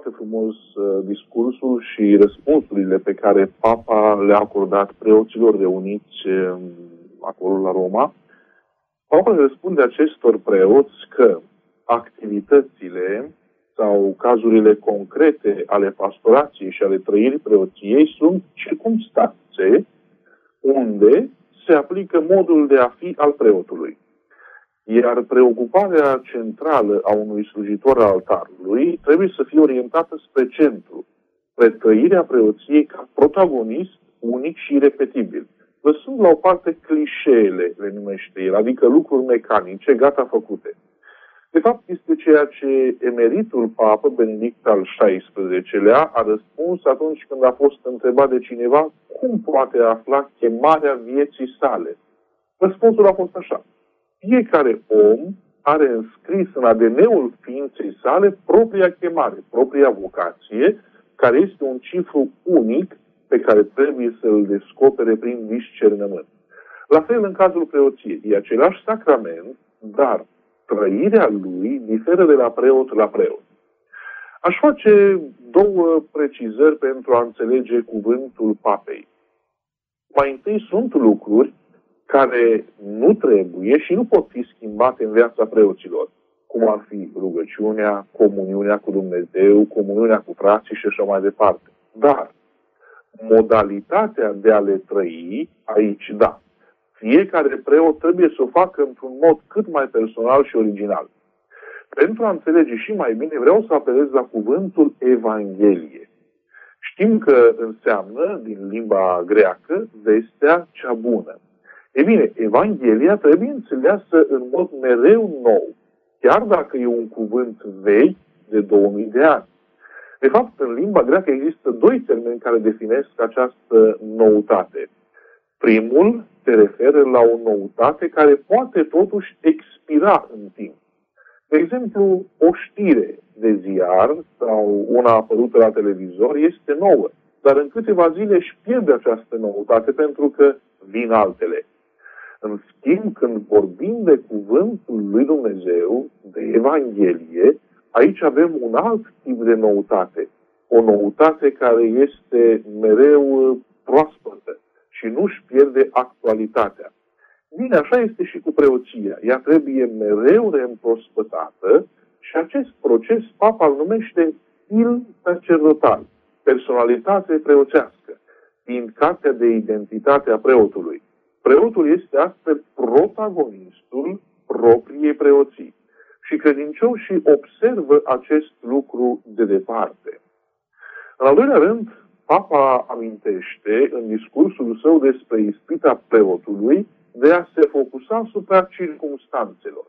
foarte frumos discursul și răspunsurile pe care Papa le-a acordat preoților reuniți acolo la Roma. Papa le răspunde acestor preoți că activitățile sau cazurile concrete ale pastorației și ale trăirii preoției sunt circumstanțe unde se aplică modul de a fi al preotului. Iar preocuparea centrală a unui slujitor al altarului trebuie să fie orientată spre centru, spre trăirea preoției ca protagonist unic și irepetibil. Lăsând la o parte clișeele, le numește el, adică lucruri mecanice, gata făcute. De fapt, este ceea ce emeritul papă Benedict al XVI-lea a răspuns atunci când a fost întrebat de cineva cum poate afla chemarea vieții sale. Răspunsul a fost așa. Fiecare om are înscris în ADN-ul ființei sale propria chemare, propria vocație, care este un cifru unic pe care trebuie să îl descopere prin discernământ. La fel în cazul preoției. E același sacrament, dar trăirea lui diferă de la preot la preot. Aș face două precizări pentru a înțelege cuvântul papei. Mai întâi sunt lucruri care nu trebuie și nu pot fi schimbate în viața preoților, cum ar fi rugăciunea, comuniunea cu Dumnezeu, comuniunea cu frații și așa mai departe. Dar modalitatea de a le trăi, aici da. Fiecare preot trebuie să o facă într-un mod cât mai personal și original. Pentru a înțelege și mai bine, vreau să apelez la cuvântul Evanghelie. Știm că înseamnă, din limba greacă, vestea cea bună. E bine, Evanghelia trebuie înțeleasă în mod mereu nou, chiar dacă e un cuvânt vechi de 2000 de ani. De fapt, în limba greacă există doi termeni care definesc această noutate. Primul se referă la o noutate care poate totuși expira în timp. De exemplu, o știre de ziar sau una apărută la televizor este nouă, dar în câteva zile își pierde această noutate pentru că vin altele. În schimb, când vorbim de cuvântul lui Dumnezeu, de Evanghelie, aici avem un alt tip de noutate. O noutate care este mereu proaspătă și nu își pierde actualitatea. Bine, așa este și cu preoția. Ea trebuie mereu reîmprospătată și acest proces Papa îl numește stil sacerdotal, personalitate preoțească, fiind cartea de identitate a preotului. Preotul este astfel protagonistul propriei preoții și credincioșii observă acest lucru de departe. În al doilea rând, Papa amintește în discursul său despre ispita preotului de a se focusa asupra circumstanțelor.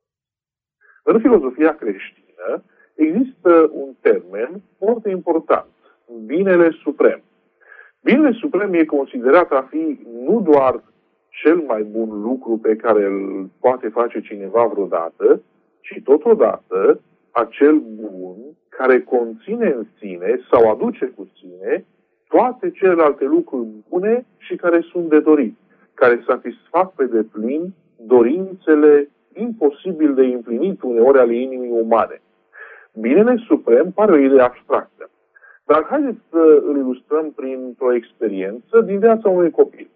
În filozofia creștină există un termen foarte important, binele suprem. Binele suprem e considerat a fi nu doar cel mai bun lucru pe care îl poate face cineva vreodată, ci totodată acel bun care conține în sine sau aduce cu sine toate celelalte lucruri bune și care sunt de dorit, care satisfac pe deplin dorințele imposibil de împlinit uneori ale inimii umane. Binele suprem pare o idee abstractă, dar haideți să îl ilustrăm printr-o experiență din viața unui copil.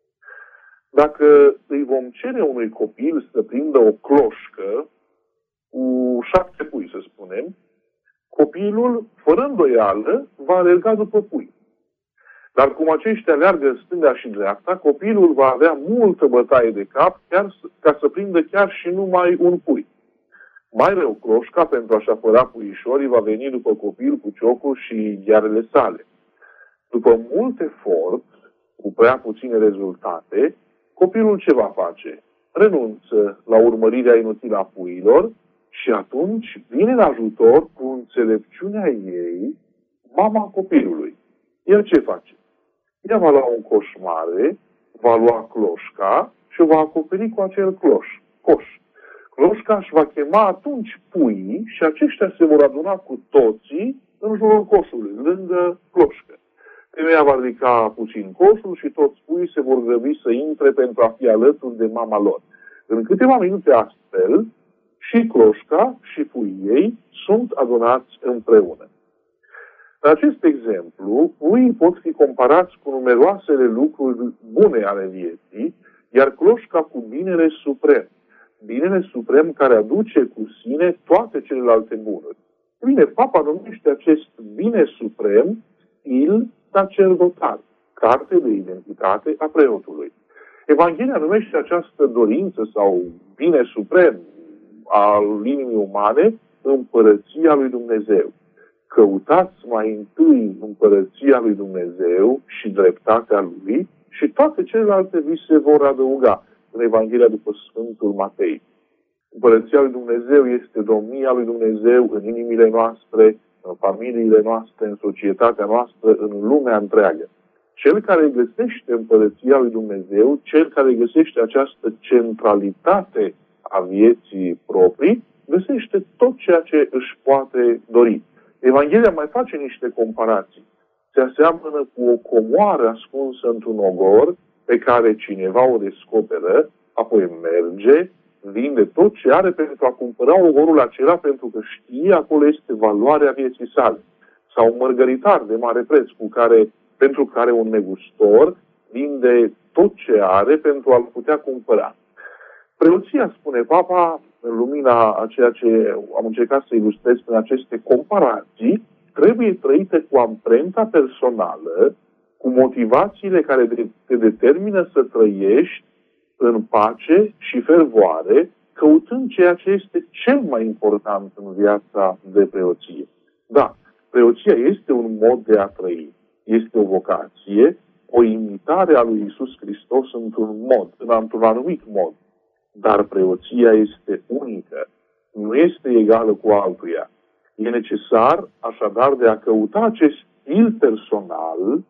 Dacă îi vom cere unui copil să prindă o cloșcă cu 7 pui, să spunem, copilul, fără îndoială, va alerga după pui. Dar cum aceștia aleargă în stânga și dreapta, copilul va avea multă bătaie de cap ca să prindă chiar și numai un pui. Mai rău, cloșca, pentru a-și apăra puișorii, va veni după copil cu ciocul și ghearele sale. După mult efort, cu prea puține rezultate, copilul ce va face? Renunță la urmărirea inutilă a puiilor și atunci vine în ajutor cu înțelepciunea ei mama copilului. El ce face? Ea va lua un coș mare, va lua cloșca și o va acoperi cu acel coș. Cloșca își va chema atunci puii și aceștia se vor aduna cu toții în jurul coșului, lângă cloșcă. Femeia va ridica puțin coșul și toți puii se vor grăbi să intre pentru a fi alături de mama lor. În câteva minute astfel, și cloșca și puii ei sunt adunați împreună. În acest exemplu, puii pot fi comparați cu numeroasele lucruri bune ale vieții, iar cloșca cu binele suprem. Binele suprem care aduce cu sine toate celelalte bunuri. Bine, Papa numește acest bine suprem stil sacerdotal, carte de identitate a preotului. Evanghelia numește această dorință sau bine suprem al inimii umane împărăția lui Dumnezeu. Căutați mai întâi împărăția lui Dumnezeu și dreptatea lui și toate celelalte vi se vor adăuga în Evanghelia după Sfântul Matei. Împărăția lui Dumnezeu este domnia lui Dumnezeu în inimile noastre, în familiile noastre, în societatea noastră, în lumea întreagă. Cel care găsește împărăția lui Dumnezeu, cel care găsește această centralitate a vieții proprii, găsește tot ceea ce își poate dori. Evanghelia mai face niște comparații. Se aseamănă cu o comoară ascunsă într-un ogor pe care cineva o descoperă, apoi merge, vinde tot ce are pentru a cumpăra ogorul acela pentru că știe acolo este valoarea vieții sale. Sau un mărgăritar de mare preț pentru care un negustor vinde tot ce are pentru a-l putea cumpăra. Preoția, spune Papa, în lumina a ceea ce am încercat să ilustrez prin aceste comparații, trebuie trăită cu amprenta personală, cu motivațiile care te determină să trăiești în pace și fervoare, căutând ceea ce este cel mai important în viața de preoție. Da, preoția este un mod de a trăi, este o vocație, o imitare a lui Iisus Hristos într-un anumit mod. Dar preoția este unică, nu este egală cu altuia. E necesar, așadar, de a căuta acest stil personal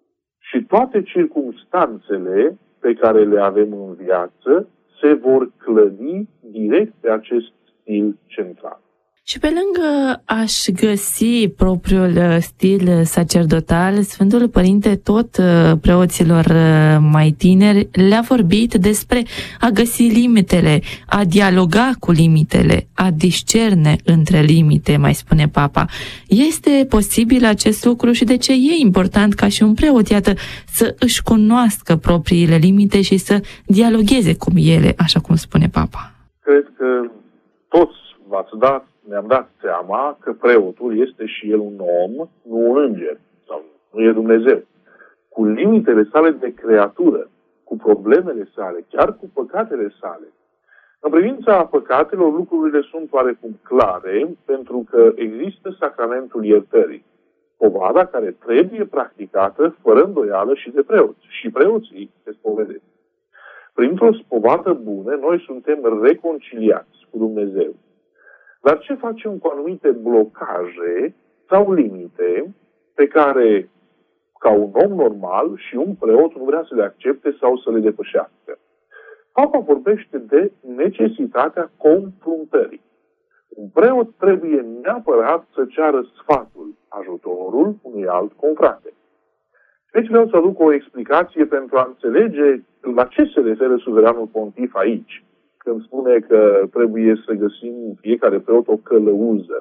și toate circumstanțele pe care le avem în viață se vor clădi direct pe acest stil central. Și pe lângă a-și găsi propriul stil sacerdotal, Sfântul Părinte tot preoților mai tineri le-a vorbit despre a găsi limitele, a dialoga cu limitele, a discerne între limite, mai spune Papa. Este posibil acest lucru și de ce e important ca și un preot, iată, să își cunoască propriile limite și să dialogheze cu ele, așa cum spune Papa? Cred că toți ne-am dat seama că preotul este și el un om, nu un înger, sau nu e Dumnezeu. Cu limitele sale de creatură, cu problemele sale, chiar cu păcatele sale. În privința păcatelor, lucrurile sunt oarecum clare, pentru că există sacramentul iertării. Povada care trebuie practicată fără îndoială și de preoți. Și preoții se spovedesc. Printr-o spovadă bună, noi suntem reconciliați cu Dumnezeu. Dar ce facem cu anumite blocaje sau limite pe care, ca un om normal, și un preot nu vrea să le accepte sau să le depășească? Papa vorbește de necesitatea confruntării. Un preot trebuie neapărat să ceară sfatul, ajutorul unui alt confrate. Deci vreau să aduc o explicație pentru a înțelege la ce se referă suveranul pontif aici, când spune că trebuie să găsim fiecare preot o călăuză.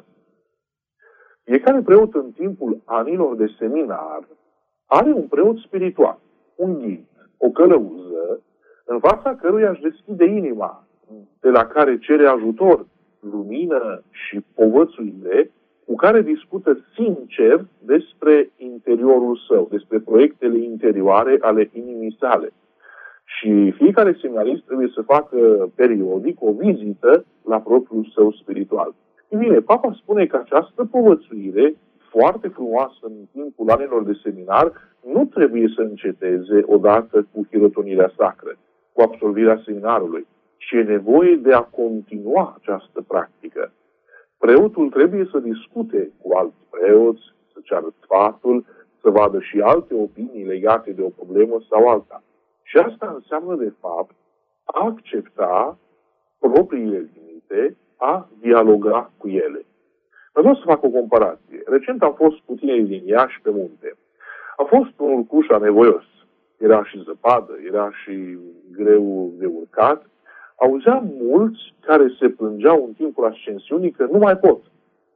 Fiecare preot în timpul anilor de seminar are un preot spiritual, un ghid, o călăuză, în fața căruia își deschide inima, de la care cere ajutor, lumină și povățuire, cu care discută sincer despre interiorul său, despre proiectele interioare ale inimii sale. Și fiecare seminarist trebuie să facă periodic o vizită la propriul său spiritual. Și bine, Papa spune că această povățuire, foarte frumoasă în timpul anilor de seminar, nu trebuie să înceteze odată cu hirotonirea sacră, cu absolvirea seminarului, ci e nevoie de a continua această practică. Preotul trebuie să discute cu alți preoți, să ceară sfatul, să vadă și alte opinii legate de o problemă sau alta. Și asta înseamnă, de fapt, a accepta propriile limite, a dialoga cu ele. Vreau să fac o comparație. Recent am fost cu tinerii din Iași pe munte. A fost un urcuș anevoios. Era și zăpadă, era și greu de urcat. Auzeam mulți care se plângeau în timpul ascensiunii că nu mai pot.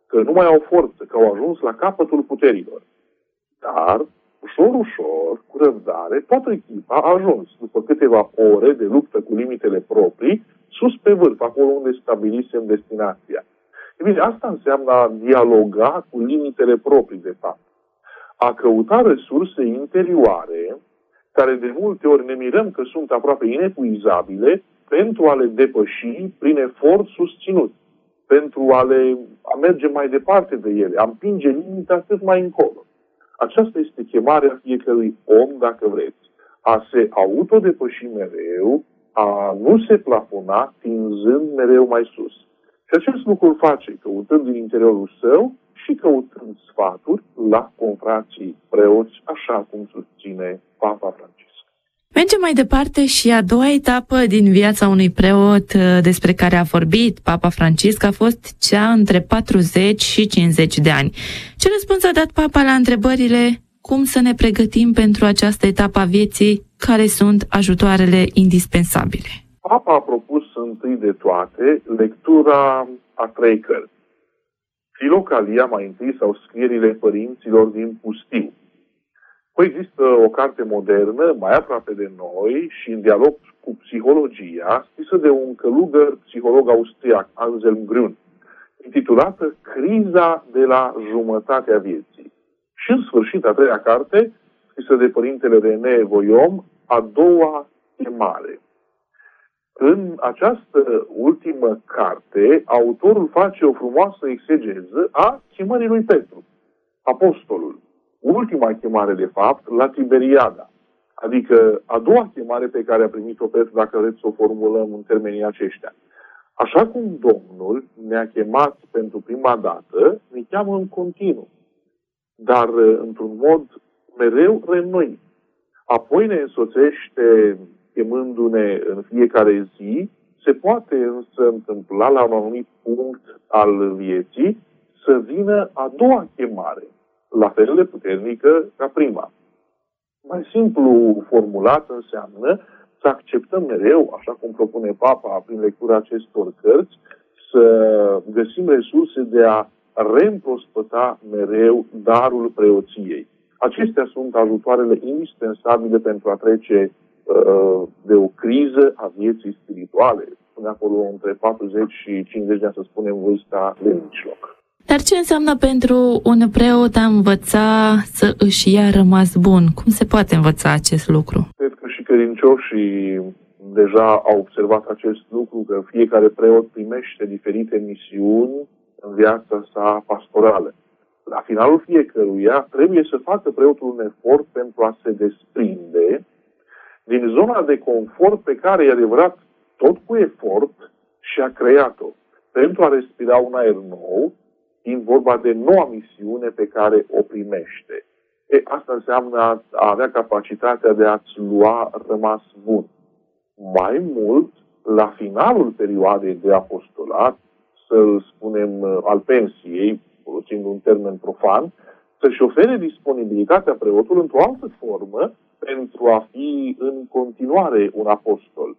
că nu mai au forță, că au ajuns la capătul puterilor. Dar, ușor, cu răbdare, toată echipa a ajuns, după câteva ore de luptă cu limitele proprii, sus pe vârf, acolo unde stabilisem destinația. E bine, asta înseamnă a dialoga cu limitele proprii, de fapt. A căuta resurse interioare, care de multe ori ne mirăm că sunt aproape inepuizabile, pentru a le depăși prin efort susținut, pentru a merge mai departe de ele, a împinge limita cât mai încolo. Aceasta este chemarea fiecărui om, dacă vreți, a se autodepăși mereu, a nu se plafona, tinzând mereu mai sus. Și acest lucru îl face căutând din interiorul său și căutând sfaturi la confrații preoți, așa cum susține Papa Francisc. Mergem mai departe și a doua etapă din viața unui preot despre care a vorbit Papa Francisc a fost cea între 40 și 50 de ani. Ce răspuns a dat Papa la întrebările cum să ne pregătim pentru această etapă a vieții, care sunt ajutoarele indispensabile? Papa a propus întâi de toate lectura a 3 cărți. Filocalia mai întâi sau scrierile părinților din pustiu. Păi există o carte modernă, mai aproape de noi și în dialog cu psihologia, scrisă de un călugăr psiholog austriac, Anselm Grün, intitulată Criza de la jumătatea vieții. Și în sfârșit, a 3-a carte, scrisă de părintele René Voiom, a 2-a chemare. În această ultimă carte, autorul face o frumoasă exegeză a chemării lui Petru, apostolul. Ultima chemare, de fapt, la Tiberiada. Adică a 2-a chemare pe care a primit-o Petru, dacă vreți să o formulăm în termenii aceștia. Așa cum Domnul ne-a chemat pentru prima dată, ne cheamă în continuu, dar într-un mod mereu reînnoit. Apoi ne însoțește chemându-ne în fiecare zi, se poate însă întâmpla la un anumit punct al vieții să vină a 2-a chemare, la fel de puternică ca prima. Mai simplu formulat înseamnă să acceptăm mereu, așa cum propune Papa prin lectura acestor cărți, să găsim resurse de a reîmprospăta mereu darul preoției. Acestea sunt ajutoarele indispensabile pentru a trece de o criză a vieții spirituale. Spune acolo între 40 și 50 de ani, să spunem, vârsta de mijloc. Dar ce înseamnă pentru un preot a învăța să își ia rămas bun? Cum se poate învăța acest lucru? Cred că și credincioșii deja au observat acest lucru, că fiecare preot primește diferite misiuni în viața sa pastorală. La finalul fiecăruia trebuie să facă preotul un efort pentru a se desprinde din zona de confort pe care, e adevărat, tot cu efort și-a creat-o, pentru a respira un aer nou, fiind vorba de noua misiune pe care o primește. Asta înseamnă a avea capacitatea de a-ți lua rămas bun. Mai mult, la finalul perioadei de apostolat, să-l spunem al pensiei, folosind un termen profan, să-și ofere disponibilitatea preotului într-o altă formă pentru a fi în continuare un apostol.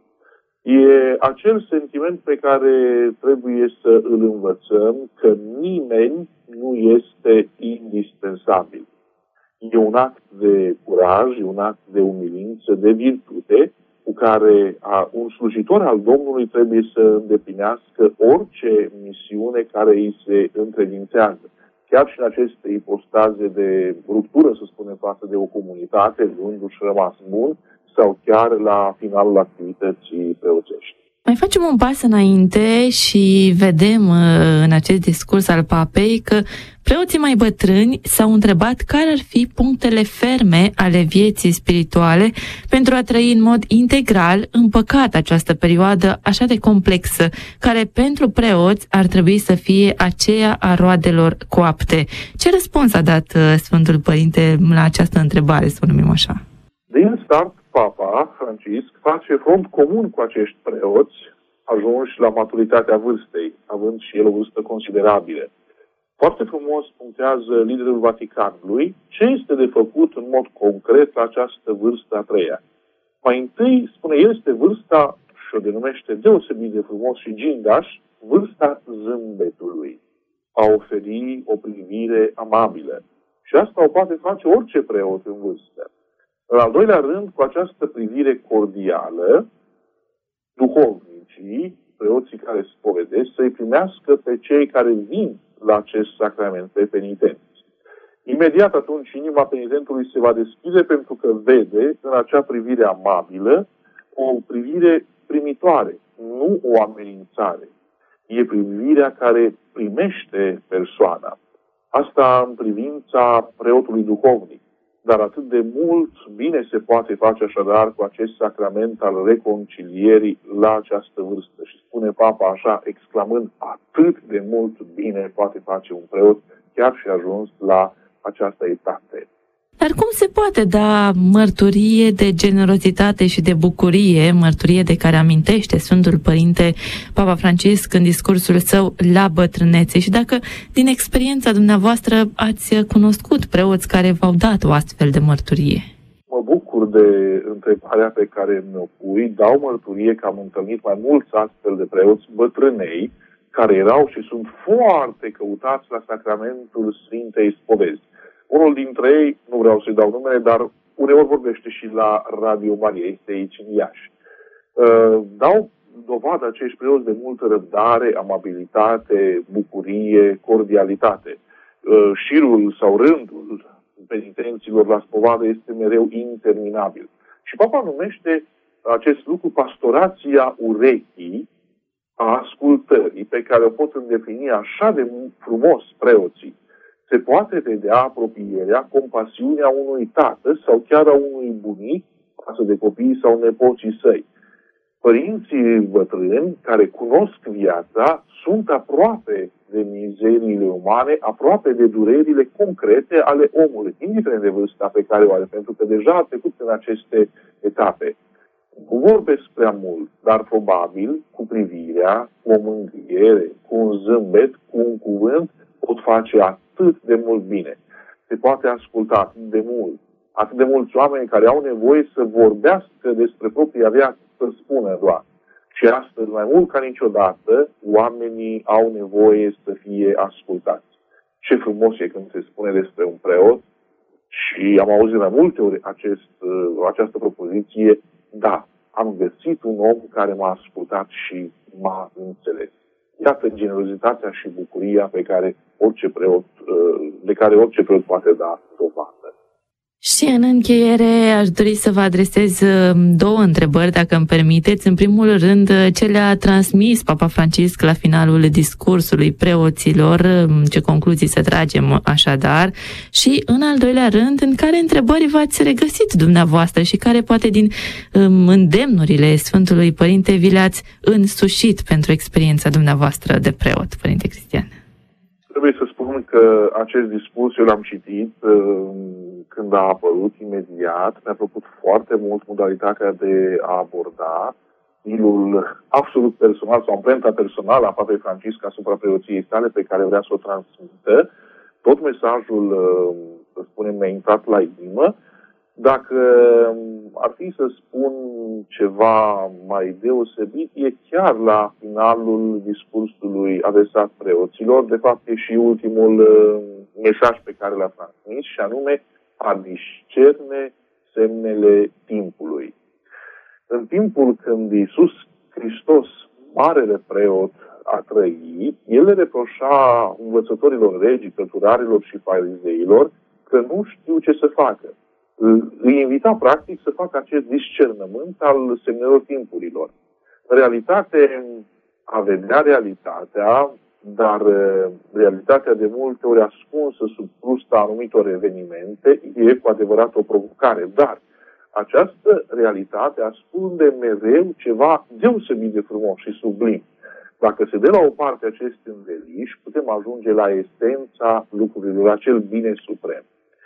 E acel sentiment pe care trebuie să îl învățăm, că nimeni nu este indispensabil. E un act de curaj, e un act de umilință, de virtute, cu care un slujitor al Domnului trebuie să îndeplinească orice misiune care îi se încredințează. Chiar și în aceste ipostaze de ruptură, să spunem, față de o comunitate, luându-și rămas bun, sau chiar la finalul activității preoțești. Mai facem un pas înainte și vedem în acest discurs al Papei că preoții mai bătrâni s-au întrebat care ar fi punctele ferme ale vieții spirituale pentru a trăi în mod integral, împăcat această perioadă așa de complexă, care pentru preoți ar trebui să fie aceea a roadelor coapte. Ce răspuns a dat Sfântul Părinte la această întrebare, să o numim așa? Din start, Papa Francisc face front comun cu acești preoți ajunși la maturitatea vârstei, având și el o vârstă considerabilă. Foarte frumos punctează liderul Vaticanului ce este de făcut în mod concret la această vârstă a 3-a. Mai întâi, spune, este vârsta, și o denumește deosebit de frumos și gingaș, vârsta zâmbetului. a oferi o privire amabilă. Și asta o poate face orice preot în vârstă. În al doilea rând, cu această privire cordială, duhovnicii, preoții care spovedesc, să-i primească pe cei care vin la acest sacrament, pe penitenți. Imediat atunci inima penitentului se va deschide pentru că vede în acea privire amabilă o privire primitoare, nu o amenințare. E privirea care primește persoana. Asta în privința preotului duhovnic. Dar atât de mult bine se poate face așadar cu acest sacrament al reconcilierii la această vârstă. Și spune Papa așa, exclamând, atât de mult bine poate face un preot, chiar și ajuns la această etate. Dar cum se poate da mărturie de generozitate și de bucurie, mărturie de care amintește Sfântul Părinte Papa Francisc în discursul său la bătrânețe? Și dacă din experiența dumneavoastră ați cunoscut preoți care v-au dat o astfel de mărturie? Mă bucur de întrebarea pe care mi-o pui. Dau mărturie că am întâlnit mai mulți astfel de preoți bătrânei care erau și sunt foarte căutați la sacramentul Sfintei Spovezi. Unul dintre ei, nu vreau să-i dau numele, dar uneori vorbește și la Radio Maria, este aici în Iași. Dau dovadă acești preoți de multă răbdare, amabilitate, bucurie, cordialitate. Șirul sau rândul penitenților la spovadă este mereu interminabil. Și Papa numește acest lucru pastorația urechii, a ascultării, pe care o pot îndeplini așa de frumos preoții. Se poate vedea apropierea, compasiunea unui tată sau chiar a unui bunic față de copiii sau nepoții săi. Părinții bătrâni care cunosc viața sunt aproape de mizeriile umane, aproape de durerile concrete ale omului, indiferent de vârsta pe care o are, pentru că deja a trecut în aceste etape. Nu vorbesc prea mult, dar probabil cu privirea, cu o mângâiere, cu un zâmbet, cu un cuvânt, pot face atât de mult bine. Se poate asculta atât de mult. Atât de mulți oameni care au nevoie să vorbească despre propria viață, să spună doar. Și astăzi, mai mult ca niciodată, oamenii au nevoie să fie ascultați. Ce frumos e când se spune despre un preot, și am auzit mai multe ori această propoziție, da, am găsit un om care m-a ascultat și m-a înțeles. Iată generozitatea și bucuria de care orice preot poate da dovadă. Și în încheiere aș dori să vă adresez două întrebări, dacă îmi permiteți. În primul rând, ce le-a transmis Papa Francisc la finalul discursului preoților, ce concluzii să tragem așadar, și în al doilea rând, în care întrebări v-ați regăsit dumneavoastră și care poate din îndemnurile Sfântului Părinte vi le-ați însușit pentru experiența dumneavoastră de preot, Părinte Cristian. Trebuie să spun că acest discurs eu l-am citit când a apărut imediat. Mi-a plăcut foarte mult modalitatea de a aborda stilul absolut personal sau amprenta personală a Papei Francisc asupra preoției sale pe care vrea să o transmită. Tot mesajul, să spunem, mi-a intrat la inimă. Dacă ar fi să spun ceva mai deosebit, e chiar la finalul discursului adresat preoților. De fapt, e și ultimul mesaj pe care l-a transmis, și anume a discerne semnele timpului. În timpul când Iisus Hristos, marele preot, a trăit, el le reproșa învățătorilor regii, cărturarilor și farizeilor că nu știu ce să facă. Îi invita, practic, să facă acest discernământ al semnelor timpurilor. În realitate, a vedea realitatea, dar realitatea de multe ori ascunsă sub crusta anumitor evenimente, e cu adevărat o provocare. Dar această realitate ascunde mereu ceva deosebit de frumos și sublim. Dacă se dă la o parte acest înveliș, putem ajunge la esența lucrurilor, acel bine suprem.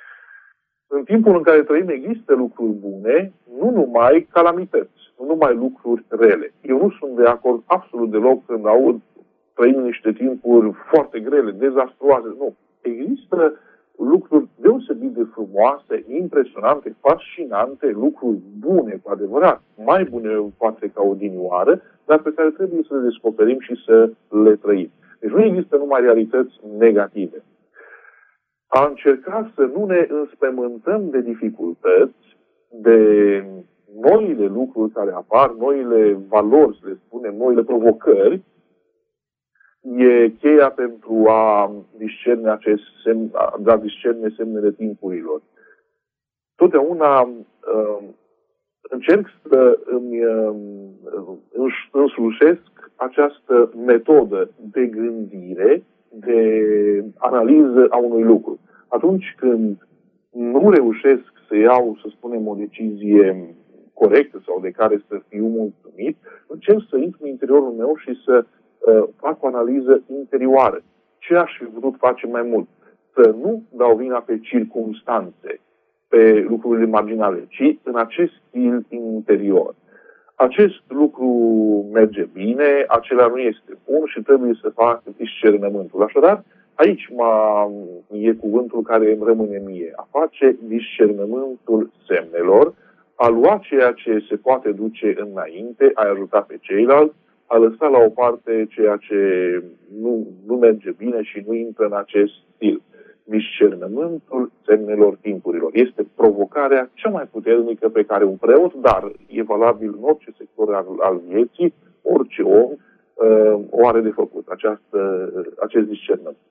În timpul în care trăim există lucruri bune, nu numai calamități, nu numai lucruri rele. Eu nu sunt de acord absolut deloc când aud trăim niște timpuri foarte grele, dezastruoase. Nu. Există lucruri deosebit de frumoase, impresionante, fascinante, lucruri bune, cu adevărat, mai bune poate ca odinioară, dar pe care trebuie să le descoperim și să le trăim. Deci nu există numai realități negative. A încerca să nu ne înspăimântăm de dificultăți, de noile lucruri care apar, noile valori, să le spunem, noile provocări, e cheia pentru a discerne semnele timpurilor. Totdeauna încerc să îmi însușesc această metodă de gândire, de analiză a unui lucru. Atunci când nu reușesc să iau, să spunem, o decizie corectă sau de care să fiu mulțumit, încerc să intru în interiorul meu și să fac o analiză interioară. Ce aș fi putut face mai mult? Să nu dau vina pe circumstanțe, pe lucrurile marginale, ci în acest stil interior. Acest lucru merge bine, acela nu este bun și trebuie să fac discernământul. Așadar, aici e cuvântul care îmi rămâne mie. A face discernământul semnelor, a lua ceea ce se poate duce înainte, a ajuta pe ceilalți, a lăsa la o parte ceea ce nu merge bine și nu intră în acest stil. Discernământul semnelor timpurilor este provocarea cea mai puternică pe care un preot, dar e valabil în orice sector al vieții, orice om o are de făcut, acest discernământ.